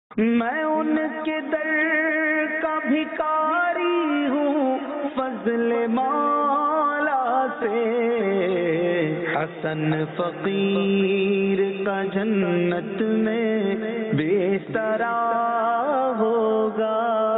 میں ان کے در کا بھکاری ہوں فضل مولا سے، حسن فقیر کا جنت میں بسترا ہوگا۔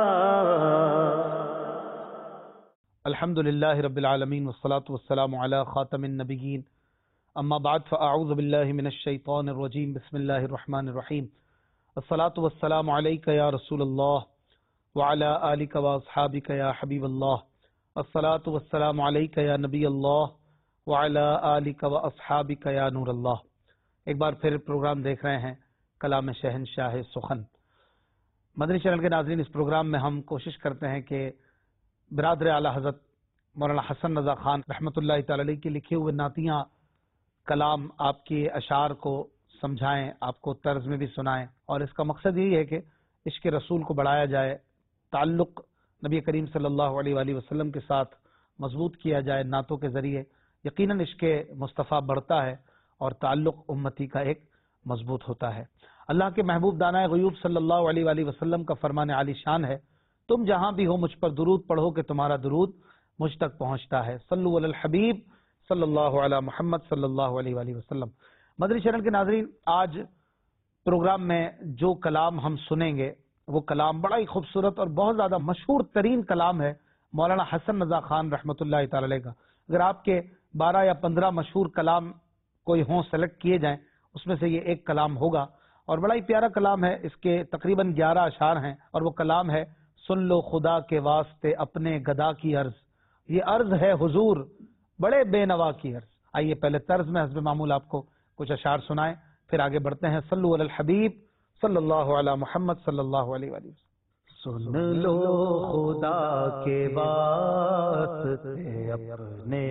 الحمد للہ رب العالمین والصلاة والسلام علی خاتم النبیین، اما بعد فاعوذ باللہ من الشیطان الرجیم، بسم اللہ الرحمن الرحیم۔ الصلاة والسلام علیک یا رسول اللہ وعلی آلک واصحابک یا حبیب اللہ، الصلاة والسلام علیک یا نبی اللہ وعلی آلک واصحابک یا نور اللہ۔ ایک بار پھر پروگرام دیکھ رہے ہیں کلام شہنشاہ سخن۔ مدنی چینل کے ناظرین، اس پروگرام میں ہم کوشش کرتے ہیں کہ برادر اعلی حضرت مولانا حسن رضا خان رحمۃ اللہ تعالی علیہ کے لکھے ہوئے نعتیہ کلام آپ کے اشعار کو سمجھائیں، آپ کو طرز میں بھی سنائیں، اور اس کا مقصد یہی ہے کہ عشق رسول کو بڑھایا جائے، تعلق نبی کریم صلی اللہ علیہ وآلہ وسلم کے ساتھ مضبوط کیا جائے نعتوں کے ذریعے۔ یقیناً عشق مصطفیٰ بڑھتا ہے اور تعلق امتی کا ایک مضبوط ہوتا ہے۔ اللہ کے محبوب دانائے غیوب صلی اللہ علیہ وآلہ وسلم کا فرمان عالی شان ہے، تم جہاں بھی ہو مجھ پر درود پڑھو کہ تمہارا درود مجھ تک پہنچتا ہے۔ صلو علی الحبیب صلی اللہ علی محمد صلی اللہ علیہ وآلہ وسلم۔ مدنی چینل کے ناظرین، آج پروگرام میں جو کلام ہم سنیں گے وہ کلام بڑا ہی خوبصورت اور بہت زیادہ مشہور ترین کلام ہے مولانا حسن رضا خان رحمۃ اللہ تعالی علیہ کا۔ اگر آپ کے 12 یا 15 مشہور کلام کوئی ہوں سلیکٹ کیے جائیں، اس میں سے یہ ایک کلام ہوگا، اور بڑا ہی پیارا کلام ہے۔ اس کے تقریباً 11 اشعار ہیں، اور وہ کلام ہے: سن لو خدا کے واسطے اپنے گدا کی عرض، یہ عرض ہے حضور بڑے بے نوا کی عرض۔ آئیے پہلے طرز میں حسب معمول آپ کو کچھ اشعار سنائیں، پھر آگے بڑھتے ہیں۔ صلو علی الحبیب صلی اللہ علی محمد صلی اللہ علیہ وآلہ وسلم۔ سن لو خدا کے واسطے اپنے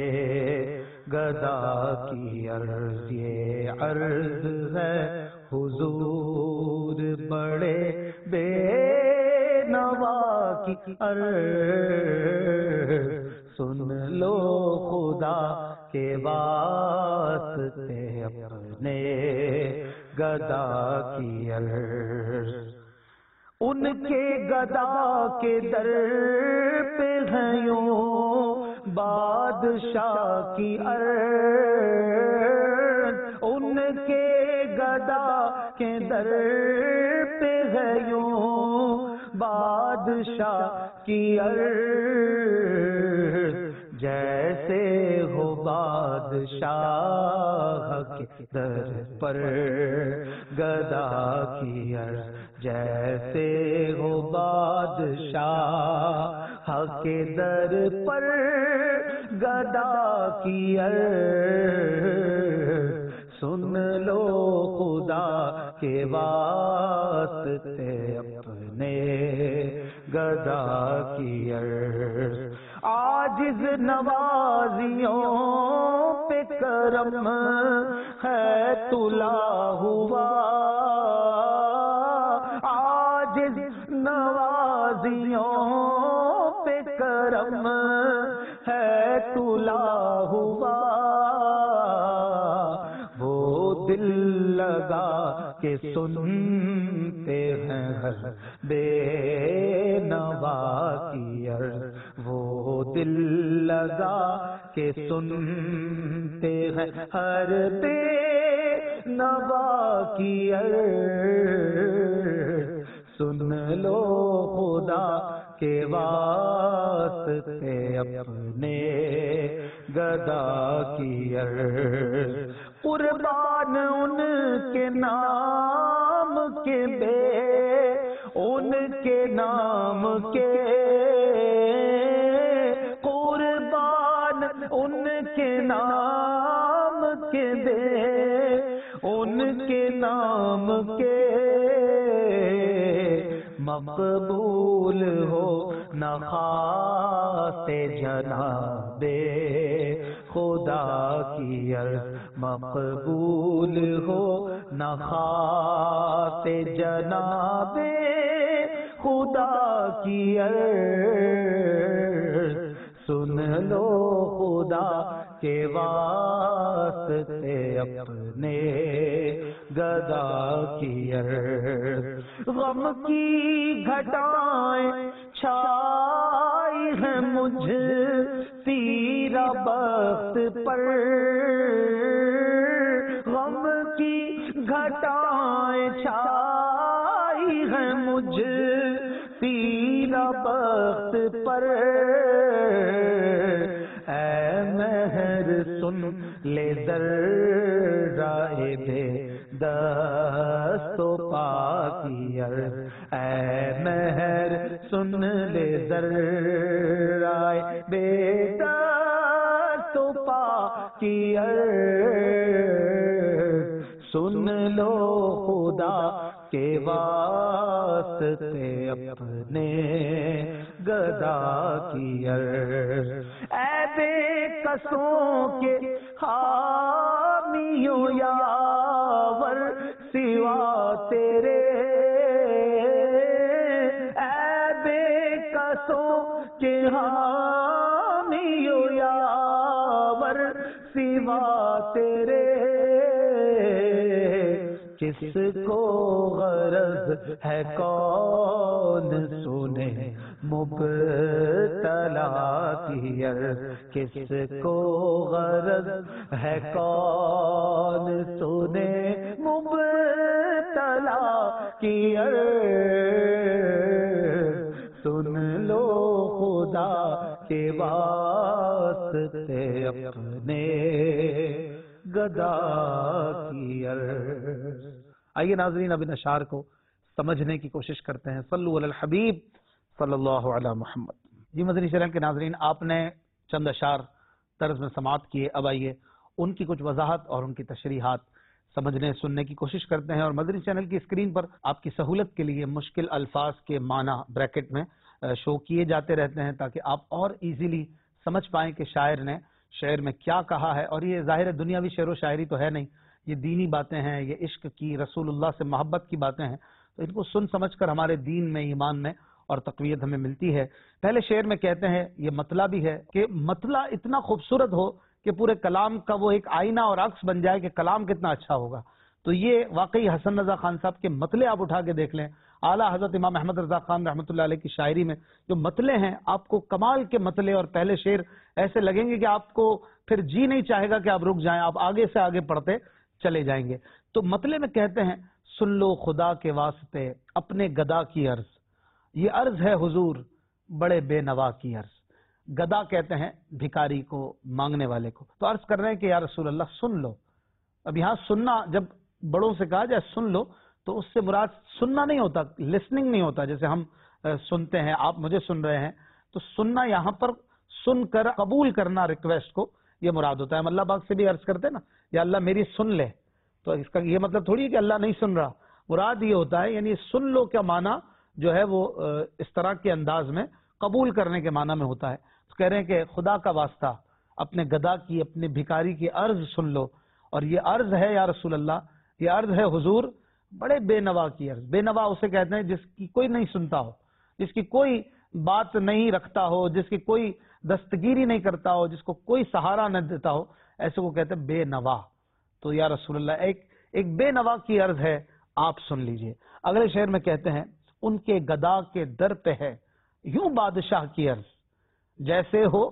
گدا کی عرض، یہ عرض ہے حضور بڑے بے نوا کی عرض۔ سن لو خدا کے واسطے اپنے گدا کی عرض، ان کے گدا کے در پہ ہے یوں بادشاہ کی عرض، ان کے گدا کے در پہ ہے یوں بادشاہ کی عرض، جیسے ہو بادشاہ کے در پر گدا کی عرض، جیسے ہو بادشاہ کے در پر گدا کی عرض۔ سن لو خدا کے واسطے اپنے گدا کی عرض، عاجز نوازیوں پہ کرم ہے تلا ہوا، عاجز نوازیوں پہ کرم ہے تلا ہوا، وہ دل لگا کے سنتے ہیں ہر بے نوا کی عرض، وہ دل لگا کے سنتے ہیں ہر بے نوا کی عرض۔ سن لو خدا کے واسطے اپنے گدا کی عرض، قربان ان کے نام کے بے، ان کے نام کے قربان ان کے نام کے دے، ان کے نام کے مقبول ہو نہ خاص جناب خدا کی عرض، مقبول ہو نہ خاص جناب خدا کی عرض۔ سن لو خدا کے واسطے اپنے گدا کی عرض، غم کی گھٹائیں چھائی ہے مجھ تیرا بخت پر، غم کی گھٹائیں چھائی ہے مجھ تیرا بخت پر، اے مہر سن لے ذرائع بے دست و پا کی عرض، اے مہر سن لے ذرائع بے دست و پا کی عرض، سن لو خدا کے واسطے اپنے گدا کی عرض، اے بے کسوں کے حامیوں یاور سوا تیرے، اے بے کسوں کے حامیوں یاور سوا تیرے، کس کو غرض ہے کون سنے مبتلا کی عرض، کس کو غرض ہے کون سنے مبتلا کی عرض، سن لو خدا کے واسطے اپنے گدا کی عرض۔ آئیے ناظرین اب ان اشعار کو سمجھنے کی کوشش کرتے ہیں۔ صلو علی الحبیب صلی اللہ علی محمد۔ جی مدنی چینل کے ناظرین، آپ نے چند اشعار طرز میں سماعت کیے، اب آئیے ان کی کچھ وضاحت اور ان کی تشریحات سمجھنے سننے کی کوشش کرتے ہیں، اور مدنی چینل کی اسکرین پر آپ کی سہولت کے لیے مشکل الفاظ کے معنی بریکٹ میں شو کیے جاتے رہتے ہیں تاکہ آپ اور ایزیلی سمجھ پائیں کہ شاعر نے شعر میں کیا کہا ہے۔ اور یہ ظاہر دنیاوی شعر و شاعری تو ہے نہیں، یہ دینی باتیں ہیں، یہ عشق کی، رسول اللہ سے محبت کی باتیں ہیں، تو ان کو سن سمجھ کر ہمارے دین میں، ایمان میں اور تقویت ہمیں ملتی ہے۔ پہلے شعر میں کہتے ہیں، یہ مطلع بھی ہے کہ مطلع اتنا خوبصورت ہو کہ پورے کلام کا وہ ایک آئینہ اور عکس بن جائے کہ کلام کتنا اچھا ہوگا۔ تو یہ واقعی حسن رضا خان صاحب کے مطلع آپ اٹھا کے دیکھ لیں، اعلیٰ حضرت امام احمد رضا خان رحمۃ اللہ علیہ کی شاعری میں جو مطلع ہیں، آپ کو کمال کے مطلع، اور پہلے شعر ایسے لگیں گے کہ آپ کو پھر جی نہیں چاہے گا کہ آپ رک جائیں، آپ آگے سے آگے پڑھتے چلے جائیں گے۔ تو مطلع میں کہتے ہیں، سن لو خدا کے واسطے اپنے گدا کی عرض، یہ عرض ہے حضور بڑے بے نوا کی عرض۔ گدا کہتے ہیں بھکاری کو، مانگنے والے کو۔ تو عرض کر رہے ہیں کہ یا رسول اللہ سن لو۔ اب یہاں سننا جب بڑوں سے کہا جائے سن لو تو اس سے مراد سننا نہیں ہوتا، لسننگ نہیں ہوتا، جیسے ہم سنتے ہیں، آپ مجھے سن رہے ہیں، تو سننا یہاں پر سن کر قبول کرنا ریکویسٹ کو یہ مراد ہوتا ہے۔ ہم اللہ پاک سے بھی عرض کرتے ہیں نا، یا اللہ میری سن لے، تو اس کا یہ مطلب تھوڑی ہے کہ اللہ نہیں سن رہا، مراد یہ ہوتا ہے یعنی سن لو کا معنی جو ہے وہ اس طرح کے انداز میں قبول کرنے کے معنی میں ہوتا ہے۔ تو کہہ رہے ہیں کہ خدا کا واسطہ اپنے گدا کی، اپنے بھکاری کی عرض سن لو، اور یہ عرض ہے یا رسول اللہ، یہ عرض ہے حضور بڑے بے نوا کی عرض۔ بے نوا اسے کہتے ہیں جس کی کوئی نہیں سنتا ہو، جس کی کوئی بات نہیں رکھتا ہو، جس کی کوئی دستگیری نہیں کرتا ہو، جس کو کوئی سہارا نہ دیتا ہو، ایسے کو کہتے ہیں بے نوا۔ تو یا رسول اللہ ایک بے نوا کی عرض ہے، آپ سن لیجئے۔ اگلے شعر میں کہتے ہیں، ان کے گدا کے در پہ ہے یوں بادشاہ کی عرض، جیسے ہو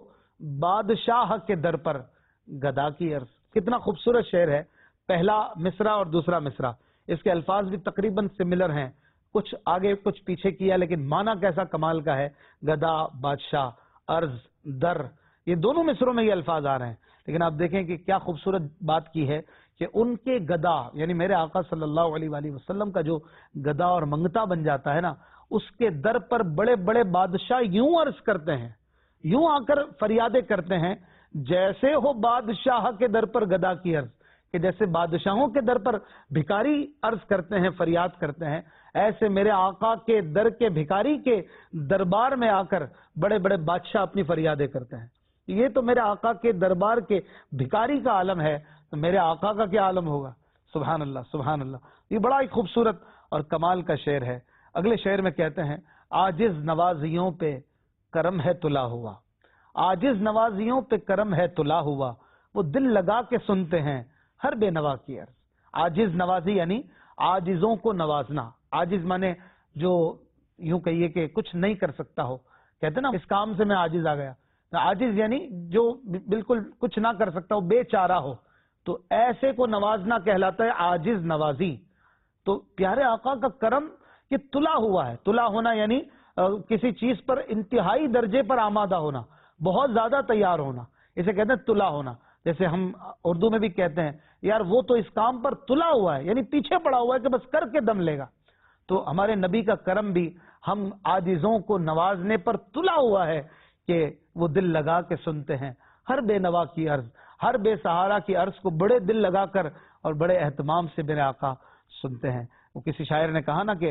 بادشاہ کے در پر گدا کی عرض۔ کتنا خوبصورت شعر ہے، پہلا مصرع اور دوسرا مصرع، اس کے الفاظ بھی تقریباً سملر ہیں، کچھ آگے کچھ پیچھے کیا، لیکن معنی کیسا کمال کا ہے، گدا، بادشاہ، عرض، در، یہ دونوں مصروں میں یہ الفاظ آ رہے ہیں۔ لیکن آپ دیکھیں کہ کیا خوبصورت بات کی ہے کہ ان کے گدا یعنی میرے آقا صلی اللہ علیہ وآلہ وسلم کا جو گدا اور منگتا بن جاتا ہے نا، اس کے در پر بڑے بڑے بادشاہ یوں عرض کرتے ہیں، یوں آ کر فریادیں کرتے ہیں، جیسے ہو بادشاہ کے در پر گدا کی عرض، کہ جیسے بادشاہوں کے در پر بھکاری عرض کرتے ہیں، فریاد کرتے ہیں، ایسے میرے آقا کے در کے بھکاری کے دربار میں آ کر بڑے بڑے بادشاہ اپنی فریادیں کرتے ہیں۔ یہ تو میرے آقا کے دربار کے بھکاری کا عالم ہے، تو میرے آقا کا کیا عالم ہوگا؟ سبحان اللہ سبحان اللہ۔ یہ بڑا ہی خوبصورت اور کمال کا شعر ہے۔ اگلے شعر میں کہتے ہیں، عاجز نوازیوں پہ کرم ہے تلا ہوا، عاجز نوازیوں پہ کرم ہے تلا ہوا، وہ دل لگا کے سنتے ہیں ہر بے نوا کی عرض۔ عاجز نوازی یعنی عاجزوں کو نوازنا۔ عاجز مانے جو یوں کہیے کہ کچھ نہیں کر سکتا ہو، کہتے ہیں نا اس کام سے میں عاجز آ گیا، عاجز یعنی جو بالکل کچھ نہ کر سکتا ہو، بے چارہ ہو، تو ایسے کو نوازنا کہلاتا ہے عاجز نوازی۔ تو پیارے آقا کا کرم یہ تلا ہوا ہے۔ تلا ہونا یعنی کسی چیز پر انتہائی درجے پر آمادہ ہونا، بہت زیادہ تیار ہونا، اسے کہتے ہیں تلا ہونا۔ جیسے ہم اردو میں بھی کہتے ہیں یار وہ تو اس کام پر تلا ہوا ہے، یعنی پیچھے پڑا ہوا ہے کہ بس کر کے دم لے گا۔ تو ہمارے نبی کا کرم بھی ہم عاجزوں کو نوازنے پر تلا ہوا ہے کہ وہ دل لگا کے سنتے ہیں ہر بے نوا کی عرض، ہر بے سہارا کی عرض کو بڑے دل لگا کر اور بڑے اہتمام سے میرے آقا سنتے ہیں۔ وہ کسی شاعر نے کہا نا کہ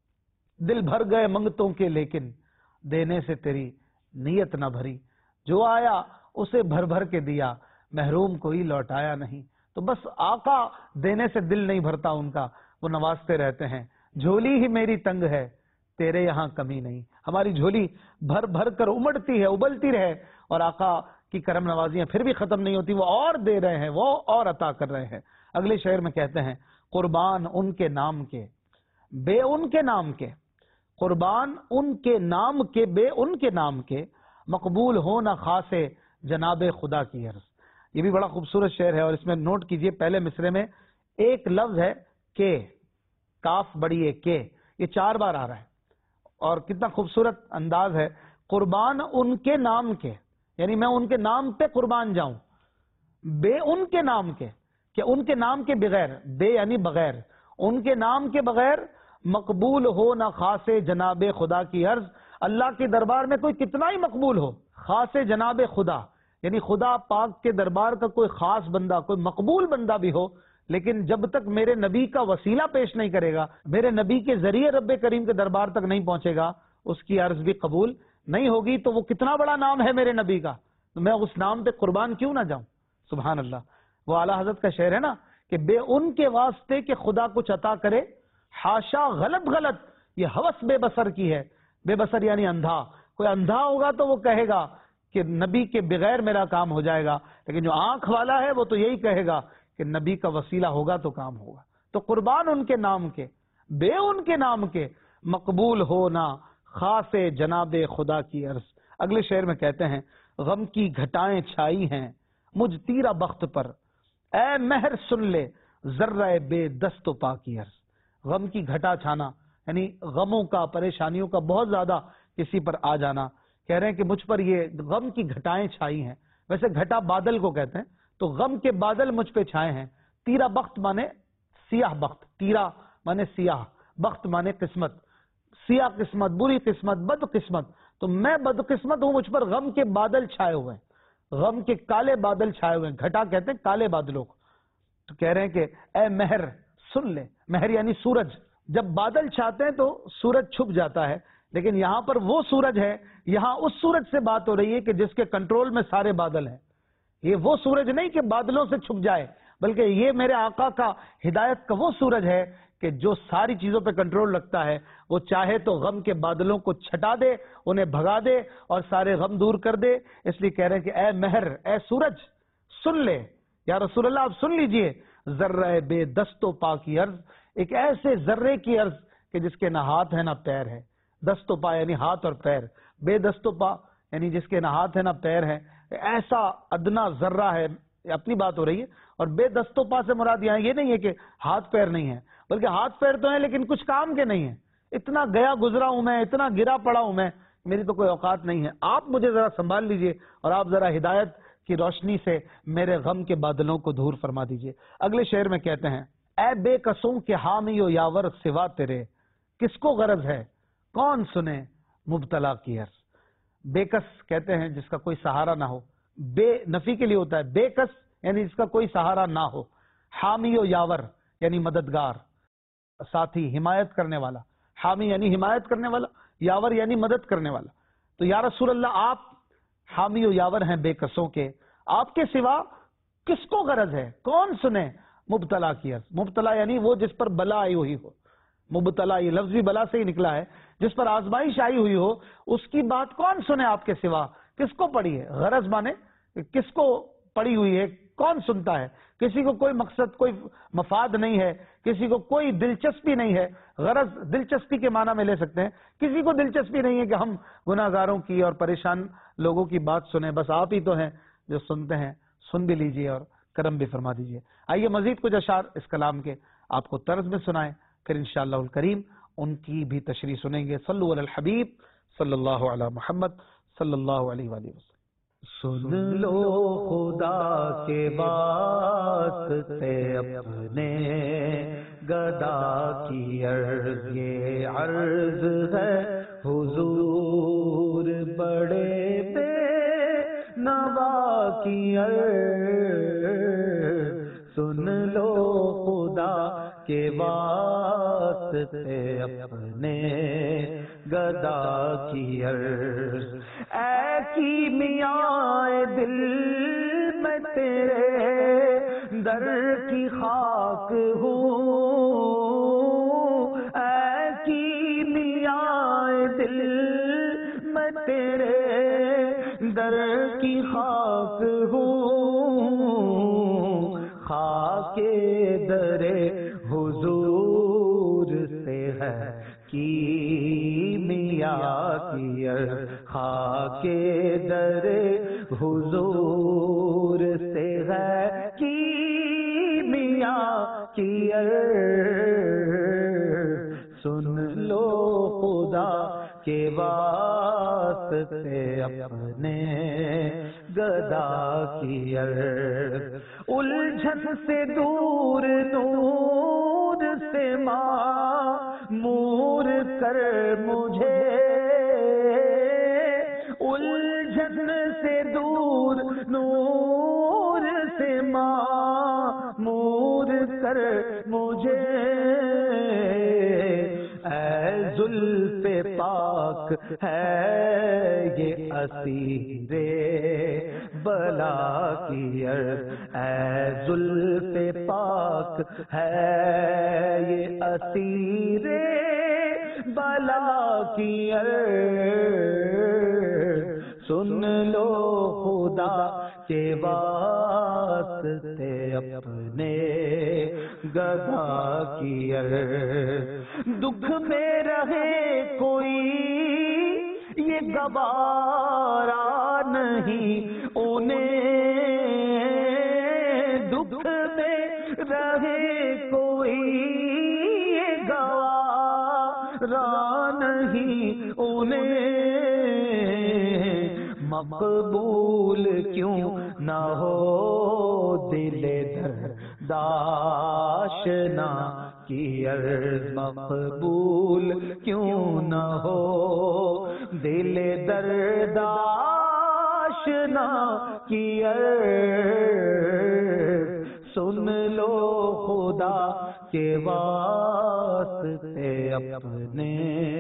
دل بھر گئے منگتوں کے لیکن دینے سے تیری نیت نہ بھری، جو آیا اسے بھر بھر کے دیا، محروم کوئی لوٹایا نہیں۔ تو بس آقا دینے سے دل نہیں بھرتا ان کا، وہ نوازتے رہتے ہیں۔ جھولی ہی میری تنگ ہے تیرے یہاں کمی نہیں، ہماری جھولی بھر بھر کر امڑتی ہے، ابلتی رہے، اور آقا کی کرم نوازیاں پھر بھی ختم نہیں ہوتی، وہ اور دے رہے ہیں، وہ اور عطا کر رہے ہیں۔ اگلے شعر میں کہتے ہیں قربان ان کے نام کے بے ان کے نام کے، قربان ان کے نام کے بے ان کے نام کے، مقبول ہو نہ خاص جناب خدا کی عرض۔ یہ بھی بڑا خوبصورت شعر ہے، اور اس میں نوٹ کیجئے پہلے مصرے میں ایک لفظ ہے کہ، کاف بڑی ہے کہ، یہ 4 بار آ رہا ہے، اور کتنا خوبصورت انداز ہے۔ قربان ان کے نام کے، یعنی میں ان کے نام پہ قربان جاؤں، بے ان کے نام کے، کہ ان کے نام کے بغیر، بے یعنی بغیر، ان کے نام کے بغیر، مقبول ہو نہ خاص جناب خدا کی عرض۔ اللہ کے دربار میں کوئی کتنا ہی مقبول ہو، خاص جناب خدا یعنی خدا پاک کے دربار کا کوئی خاص بندہ، کوئی مقبول بندہ بھی ہو، لیکن جب تک میرے نبی کا وسیلہ پیش نہیں کرے گا، میرے نبی کے ذریعے رب کریم کے دربار تک نہیں پہنچے گا، اس کی عرض بھی قبول نہیں ہوگی۔ تو وہ کتنا بڑا نام ہے میرے نبی کا، تو میں اس نام پہ قربان کیوں نہ جاؤں؟ سبحان اللہ۔ وہ اعلیٰ حضرت کا شعر ہے نا کہ بے ان کے واسطے کہ خدا کچھ عطا کرے، حاشا غلط غلط یہ ہوس بے بصر کی ہے۔ بے بصر یعنی اندھا، کوئی اندھا ہوگا تو وہ کہے گا کہ نبی کے بغیر میرا کام ہو جائے گا، لیکن جو آنکھ والا ہے وہ تو یہی کہے گا کہ نبی کا وسیلہ ہوگا تو کام ہوگا۔ تو قربان ان کے نام کے بے ان کے نام کے، مقبول ہونا خاص جناب خدا کی عرض۔ اگلے شعر میں کہتے ہیں غم کی گھٹائیں چھائی ہیں مجھ تیرا بخت پر، اے مہر سن لے ذرہ بے دست و پا کی عرض۔ غم کی گھٹا چھانا یعنی غموں کا، پریشانیوں کا بہت زیادہ کسی پر آ جانا۔ کہہ رہے ہیں کہ مجھ پر یہ غم کی گھٹائیں چھائی ہیں، ویسے گھٹا بادل کو کہتے ہیں، تو غم کے بادل مجھ پہ چھائے ہیں۔ تیرا بخت مانے سیاہ بخت، تیرا مانے سیاہ، بخت مانے قسمت، سیاہ قسمت، بری قسمت، بد قسمت، تو میں بد قسمت ہوں، مجھ پر غم کے بادل چھائے ہوئے ہیں، غم کے کالے بادل چھائے ہوئے ہیں۔ گھٹا کہتے ہیں کالے بادلوں کو۔ تو کہہ رہے ہیں کہ اے مہر سن لے، مہر یعنی سورج، جب بادل چھاتے ہیں تو سورج چھپ جاتا ہے، لیکن یہاں پر وہ سورج ہے، یہاں اس سورج سے بات ہو رہی ہے کہ جس کے کنٹرول میں سارے بادل ہیں۔ یہ وہ سورج نہیں کہ بادلوں سے چھپ جائے، بلکہ یہ میرے آقا کا ہدایت کا وہ سورج ہے کہ جو ساری چیزوں پہ کنٹرول رکھتا ہے، وہ چاہے تو غم کے بادلوں کو چھٹا دے، انہیں بھگا دے اور سارے غم دور کر دے۔ اس لیے کہہ رہے ہیں کہ اے مہر، اے سورج سن لے، یا رسول اللہ آپ سن لیجئے، ذرہ بے دست و پا کی عرض، ایک ایسے ذرے کی عرض کہ جس کے نہ ہاتھ ہے نہ پیر ہے۔ دست و پا یعنی ہاتھ اور پیر، بے دست و پا یعنی جس کے نہ ہاتھ ہے نہ پیر ہے، ایسا ادنا ذرہ ہے، اپنی بات ہو رہی ہے۔ اور بے دست و پا سے مراد یہاں یہ نہیں ہے کہ ہاتھ پیر نہیں ہے، بلکہ ہاتھ پیر تو ہیں لیکن کچھ کام کے نہیں ہیں۔ اتنا گیا گزرا ہوں میں، اتنا گرا پڑا ہوں میں، میری تو کوئی اوقات نہیں ہے، آپ مجھے ذرا سنبھال لیجئے اور آپ ذرا ہدایت کی روشنی سے میرے غم کے بادلوں کو دور فرما دیجئے۔ اگلے شعر میں کہتے ہیں اے بے قصوں کے حامی و یاور سوا تیرے، کس کو غرض ہے کون سنے مبتلا کی عرض۔ بے کس کہتے ہیں جس کا کوئی سہارا نہ ہو، بے نفی کے لیے ہوتا ہے، بے کس یعنی جس کا کوئی سہارا نہ ہو، حامی و یاور یعنی مددگار، ساتھی، حمایت کرنے والا۔ حامی یعنی حمایت کرنے والا، یاور یعنی مدد کرنے والا۔ تو یا رسول اللہ آپ حامی و یاور ہیں بے کسوں کے، آپ کے سوا کس کو غرض ہے کون سنے مبتلا کی عرض۔ مبتلا یعنی وہ جس پر بلا آئی ہوئی ہو، مبتلا یہ لفظ بھی بلا سے ہی نکلا ہے، جس پر آزمائش آئی ہوئی ہو، اس کی بات کون سنے آپ کے سوا۔ کس کو پڑی ہے؟ غرض مانے کس کو پڑی ہوئی ہے، کون سنتا ہے؟ کسی کو کوئی مقصد، کوئی مفاد نہیں ہے، کسی کو کوئی دلچسپی نہیں ہے۔ غرض دلچسپی کے معنی میں لے سکتے ہیں، کسی کو دلچسپی نہیں ہے کہ ہم گناہگاروں کی اور پریشان لوگوں کی بات سنیں، بس آپ ہی تو ہیں جو سنتے ہیں، سن بھی لیجئے اور کرم بھی فرما دیجئے۔ آئیے مزید کچھ اشعار اس کلام کے آپ کو طرز میں سنائیں، پھر انشاءاللہ الکریم ان کی بھی تشریح سنیں گے۔ صلو علی الحبیب صلی اللہ علی محمد صلی اللہ علیہ وآلہ وسلم۔ سن لو خدا کے واسطے اپنے گدا کی عرض، یہ عرض ہے حضور بڑے بے نوا کی عرض۔ سن لو خدا کے واسطے اپنے گدا کی عرض، اے کیمیائے دل میں تیرے در کی خاک ہوں، اے کیمیائے دل میں تیرے در کی خاک ہوں، خاک در حضور سے ہے کیمیا کی عرض، خاک در حضور سے ہے کیمیا کی عرض۔ سن لو خدا کے واسطے اپنے گدا کی عرض، الجھن سے دور نور سے معمور کر مجھے، الجھن سے دور نور سے معمور کر مجھے، اے زلف پاک ہے یہ اسیر بلا کی عرض، اے زلف پاک ہے یہ اسیر بلا کی عرض۔ سن لو خدا کے واسطے اپنے گدا کی عرض، دکھ میں رہے کوئی یہ گوارا نہیں انہیں، دکھ میں رہے کوئی یہ گوارا نہیں انہیں، مقبول کیوں نہ ہو دل درد آشنا کی عرض، مقبول کیوں نہ ہو دل درد آشنا کی عرض۔ سن لو خدا کے واسطے اپنے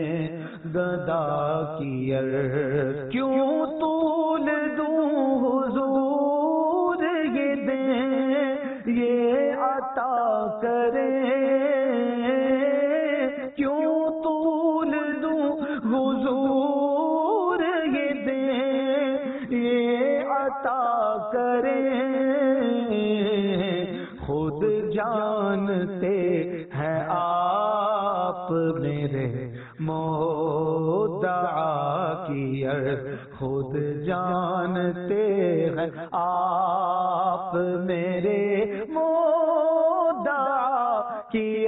گدا کی عرض، کیوں طول دوں حضور یہ دیں یہ عطا کریں، کیوں طول دوں حضور یہ دیں یہ عطا کریں، خود جانتے ہیں آپ میرے مدعا کی عرض، خود جانتے ہیں آپ میرے مدعا کی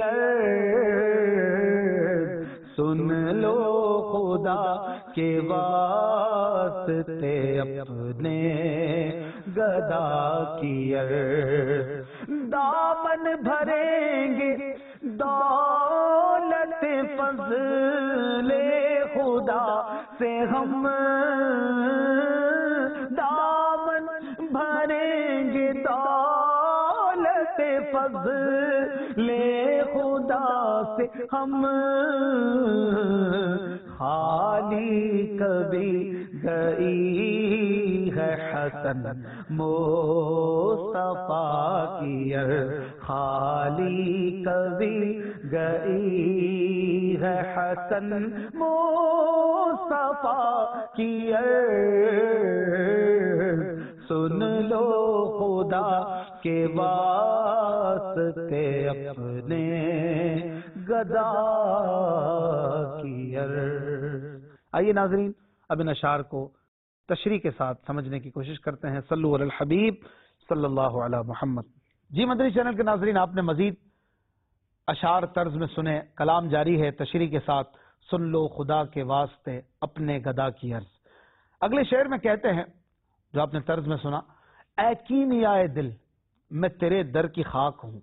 عرض۔ سن لو خدا کے واسطے اپنے گدا کی عرض، دامن بھریں گے دولت فضل خدا سے ہم، دامن بھریں گے دولت فضل خدا سے ہم، خالی کبھی گئی ہے حسن مصطفیٰ کی عرض، خالی کبھی گئی ہے حسن مصطفیٰ کی عرض، سن لو خدا کے واسطے اپنے گدا کی عرض۔ آئیے ناظرین اب ان اشعار کو تشریح کے ساتھ سمجھنے کی کوشش کرتے ہیں۔ صلو علی الحبیب صلی اللہ علی محمد۔ جی مدنی چینل کے ناظرین، آپ نے مزید اشعار طرز میں سنے، کلام جاری ہے تشریح کے ساتھ۔ سن لو خدا کے واسطے اپنے گدا کی عرض۔ اگلے شعر میں کہتے ہیں جو آپ نے طرز میں سنا، اے کیمیائے دل میں تیرے در کی خاک ہوں،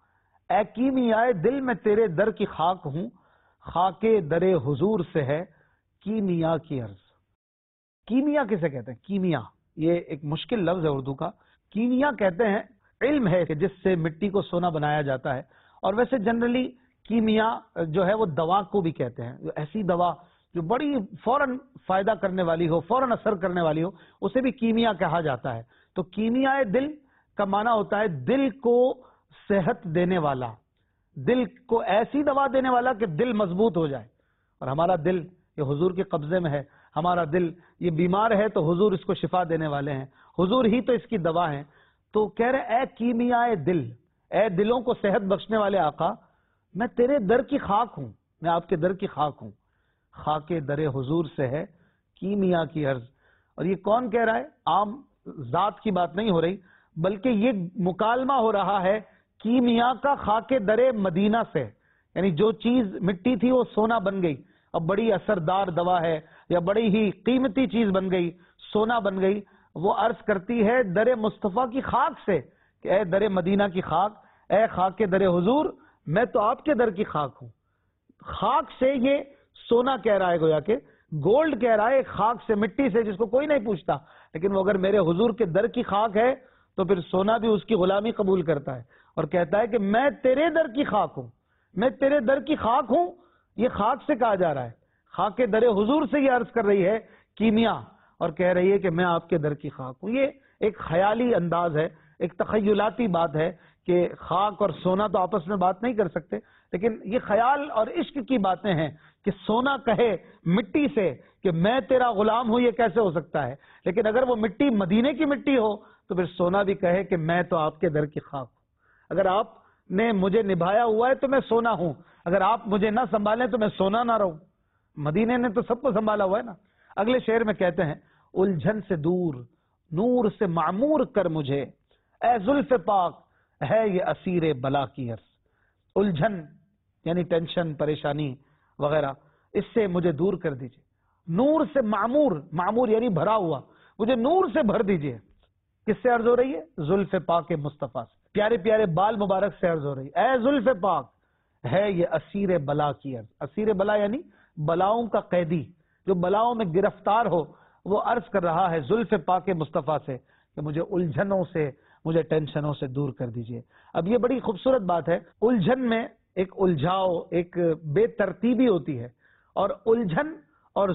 اے کیمیائے دل میں تیرے در کی خاک ہوں، خاک در حضور سے ہے کیمیا کی عرض۔ کیمیا کسے کہتے ہیں؟ کیمیا یہ ایک مشکل لفظ ہے اردو کا۔ کیمیا کہتے ہیں علم ہے کہ جس سے مٹی کو سونا بنایا جاتا ہے، اور ویسے جنرلی کیمیا جو ہے وہ دوا کو بھی کہتے ہیں، ایسی دوا جو بڑی فوراً فائدہ کرنے والی ہو، فوراً اثر کرنے والی ہو، اسے بھی کیمیا کہا جاتا ہے۔ تو کیمیائے دل کا معنی ہوتا ہے دل کو صحت دینے والا، دل کو ایسی دوا دینے والا کہ دل مضبوط ہو جائے۔ اور ہمارا دل یہ حضور کے قبضے میں ہے، ہمارا دل یہ بیمار ہے تو حضور اس کو شفا دینے والے ہیں، حضور ہی تو اس کی دوا ہیں۔ تو کہہ رہے اے کیمیائے دل، اے دلوں کو صحت بخشنے والے آقا، میں تیرے در کی خاک ہوں، میں آپ کے در کی خاک ہوں، خاک در حضور سے ہے کیمیا کی عرض۔ اور یہ کون کہہ رہا ہے؟ عام ذات کی بات نہیں ہو رہی، بلکہ یہ مکالمہ ہو رہا ہے کیمیا کا خاک در مدینہ سے، یعنی جو چیز مٹی تھی وہ سونا بن گئی، اب بڑی اثردار دوا ہے یا بڑی ہی قیمتی چیز بن گئی، سونا بن گئی۔ وہ عرض کرتی ہے در مصطفیٰ کی خاک سے کہ اے در مدینہ کی خاک، اے خاک در حضور، میں تو آپ کے در کی خاک ہوں۔ خاک سے یہ سونا کہہ رہا ہے، گویا کہ گولڈ کہہ رہا ہے، خاک سے، مٹی سے، جس کو کوئی نہیں پوچھتا، لیکن وہ اگر میرے حضور کے در کی خاک ہے تو پھر سونا بھی اس کی غلامی قبول کرتا ہے اور کہتا ہے کہ میں تیرے در کی خاک ہوں، میں تیرے در کی خاک ہوں۔ یہ خاک سے کہا جا رہا ہے، خاک در حضور سے یہ عرض کر رہی ہے کیمیا، اور کہہ رہی ہے کہ میں آپ کے در کی خاک ہوں۔ یہ ایک خیالی انداز ہے، ایک تخیلاتی بات ہے کہ خاک اور سونا تو آپس میں بات نہیں کر سکتے، لیکن یہ خیال اور عشق کی باتیں ہیں کہ سونا کہے مٹی سے کہ میں تیرا غلام ہوں، یہ کیسے ہو سکتا ہے؟ لیکن اگر وہ مٹی مدینے کی مٹی ہو تو پھر سونا بھی کہے کہ میں تو آپ کے در کی خاک ہوں۔ اگر آپ نے مجھے نبھایا ہوا ہے تو میں سونا ہوں، اگر آپ مجھے نہ سنبھالیں تو میں سونا نہ رہوں۔ مدینے نے تو سب کو سنبھالا ہوا ہے نا۔ اگلے شعر میں کہتے ہیں الجھن سے دور نور سے معمور کر مجھے، اے زلف پاک ہے یہ اسیر بلا کی عرض۔ الجھن یعنی ٹینشن، پریشانی وغیرہ، اس سے مجھے دور کر دیجئے۔ نور سے معمور، معمور یعنی بھرا ہوا، مجھے نور سے بھر دیجئے۔ کس سے عرض ہو رہی ہے؟ زلف پاک مصطفیٰ سے، پیارے پیارے بال مبارک سے عرض ہو رہی ہے، اے زلف پاک ہے یہ اسیر بلا کی عرض۔ اسیر بلا یعنی بلاؤں کا قیدی، جو بلاؤں میں گرفتار ہو، وہ عرض کر رہا ہے زلف پاک مصطفیٰ سے کہ مجھے الجھنوں سے، مجھے ٹینشنوں سے دور کر دیجئے۔ اب یہ بڑی خوبصورت بات ہے، الجھن میں ایک الجھاؤ، ایک بے ترتیبی ہوتی ہے، اور الجھن اور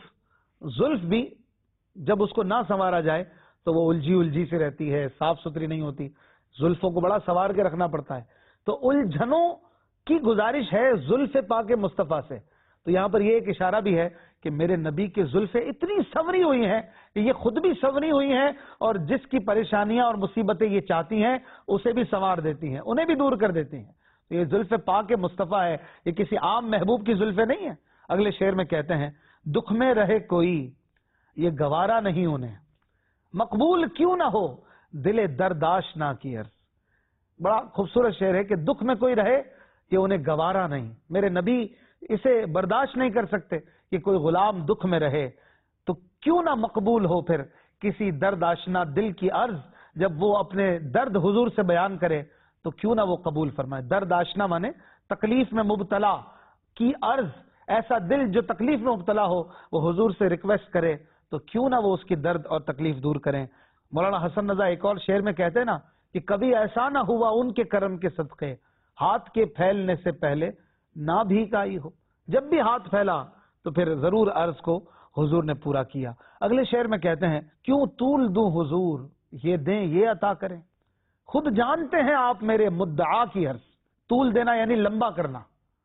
زلف بھی جب اس کو نہ سنوارا جائے تو وہ الجھی سے رہتی ہے، صاف ستھری نہیں ہوتی، زلفوں کو بڑا سنوار کے رکھنا پڑتا ہے۔ تو الجھنوں کی گزارش ہے زلف پاک مصطفیٰ سے۔ تو یہاں پر یہ ایک اشارہ بھی ہے کہ میرے نبی کی زلفیں اتنی سنوری ہوئی ہیں کہ یہ خود بھی سنوری ہوئی ہیں، اور جس کی پریشانیاں اور مصیبتیں یہ چاہتی ہیں اسے بھی سنوار دیتی ہیں، انہیں بھی دور کر دیتی ہیں۔ تو یہ زلف پاک مصطفیٰ ہے، یہ کسی عام محبوب کی زلفیں نہیں ہیں۔ اگلے شعر میں کہتے ہیں دکھ میں رہے کوئی یہ گوارا نہیں انہیں، مقبول کیوں نہ ہو دل درداشنا کی عرض۔ بڑا خوبصورت شعر ہے کہ دکھ میں کوئی رہے کہ انہیں گوارا نہیں، میرے نبی اسے برداشت نہیں کر سکتے کہ کوئی غلام دکھ میں رہے، تو کیوں نہ مقبول ہو پھر کسی درد آشنا دل کی عرض، جب وہ اپنے درد حضور سے بیان کرے تو کیوں نہ وہ قبول فرمائے۔ درد آشنا مانے تکلیف میں مبتلا کی عرض، ایسا دل جو تکلیف میں مبتلا ہو وہ حضور سے ریکویسٹ کرے تو کیوں نہ وہ اس کی درد اور تکلیف دور کریں۔ مولانا حسن رضا ایک اور شعر میں کہتے ہیں نا کہ کبھی ایسا نہ ہوا ان کے کرم کے صدقے، ہاتھ کے پھیلنے سے پہلے نہ بھی کائی ہو۔ جب بھی ہاتھ پھیلا تو پھر ضرور عرض کو حضور نے پورا کیا۔ اگلے شعر میں کہتے ہیں کیوں طول دوں حضور یہ دیں یہ عطا کریں، خود جانتے ہیں آپ میرے مدعا کی عرض۔ طول دینا یعنی لمبا کرنا،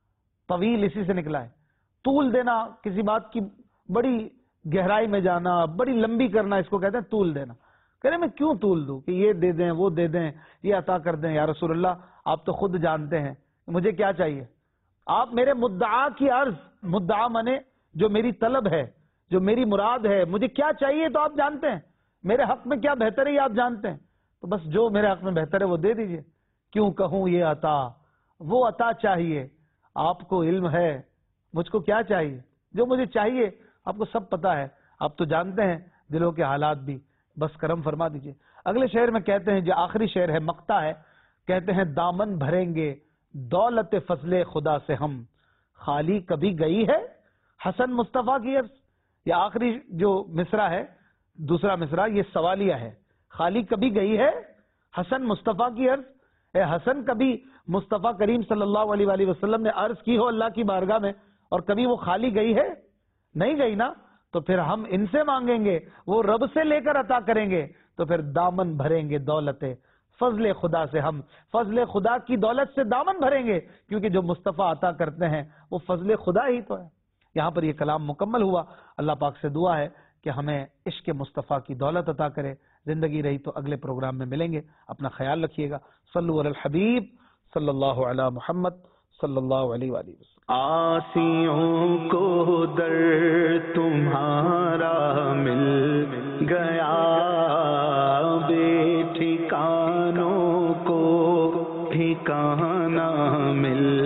طویل اسی سے نکلا ہے. طول دینا، کسی بات کی بڑی گہرائی میں جانا، بڑی لمبی کرنا، اس کو کہتے ہیں طول دینا. کہہ رہے میں کیوں طول دوں کہ یہ دے دیں، وہ دے دیں، یہ عطا کر دیں. یا رسول اللہ آپ تو خود جانتے ہیں مجھے کیا چاہیے. آپ میرے مدعا کی عرض، مدعا منے جو میری طلب ہے، جو میری مراد ہے، مجھے کیا چاہیے تو آپ جانتے ہیں، میرے حق میں کیا بہتر ہے یہ آپ جانتے ہیں. تو بس جو میرے حق میں بہتر ہے وہ دے دیجئے. کیوں کہوں یہ عطا، وہ عطا چاہیے. آپ کو علم ہے مجھ کو کیا چاہیے، جو مجھے چاہیے آپ کو سب پتا ہے، آپ تو جانتے ہیں دلوں کے حالات بھی. بس کرم فرما دیجئے. اگلے شعر میں کہتے ہیں، جو آخری شعر ہے مقطع ہے، کہتے ہیں دامن بھریں گے دولت فضل خدا سے ہم، خالی کبھی گئی ہے حسن مصطفیٰ کی عرض. یہ آخری جو مصرع ہے، دوسرا مصرع، یہ سوالیہ ہے. خالی کبھی گئی ہے حسن مصطفیٰ کی عرض. اے حسن کبھی مصطفیٰ کریم صلی اللہ علیہ وآلہ وسلم نے عرض کی ہو اللہ کی بارگاہ میں، اور کبھی وہ خالی گئی ہے؟ نہیں گئی نا. تو پھر ہم ان سے مانگیں گے، وہ رب سے لے کر عطا کریں گے. تو پھر دامن بھریں گے دولت فضل خدا سے ہم، فضل خدا کی دولت سے دامن بھریں گے، کیونکہ جو مصطفیٰ عطا کرتے ہیں وہ فضل خدا ہی تو ہے. یہاں پر یہ کلام مکمل ہوا. اللہ پاک سے دعا ہے کہ ہمیں عشق مصطفیٰ کی دولت عطا کرے. زندگی رہی تو اگلے پروگرام میں ملیں گے. اپنا خیال رکھیے گا. صلو علی الحبیب صلی اللہ علی محمد صلی اللہ علیہ وآلہ وسلم. آسیوں کو در تمہارا مل گیا، بے ٹھکانوں کو ٹھکانہ مل